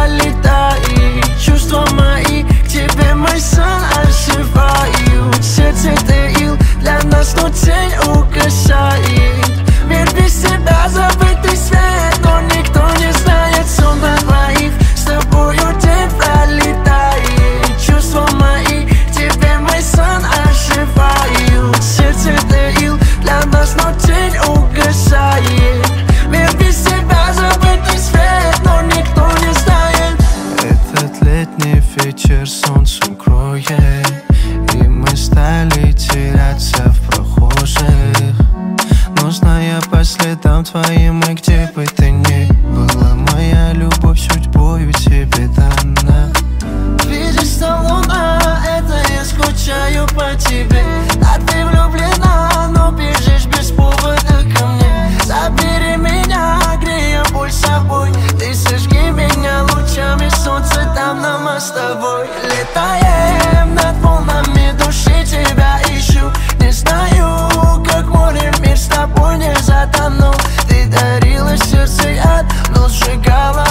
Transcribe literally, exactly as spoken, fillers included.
пролетает. Чувства мои к тебе мой сон оживают. Сердце таил для нас, но тень угасает. Мир без тебя забытый свет, но никто не знает сон на двоих. С тобою день пролетает. Чувства мои к тебе мой сон оживают. Сердце таил для нас, но тень угасает. Мир без тебя забытый свет, но никто не знает. Этот летний вечер солнцем кроет, и мы стали теряться в прохожих. Но зная по следам твоим, и где бы ты ни была, моя любовь судьбою тебе дана. Видишь, там луна, это я скучаю по тебе. А ты влюблена, но бежишь без повода ко мне. Забери меня, грея боль собой. Ты сожги меня лучами солнца, там на мостовой. Летаем над волнами души, тебя ищу. Не знаю, как море, мир с тобой не затонул. Ты дарила сердце яд, но сжигала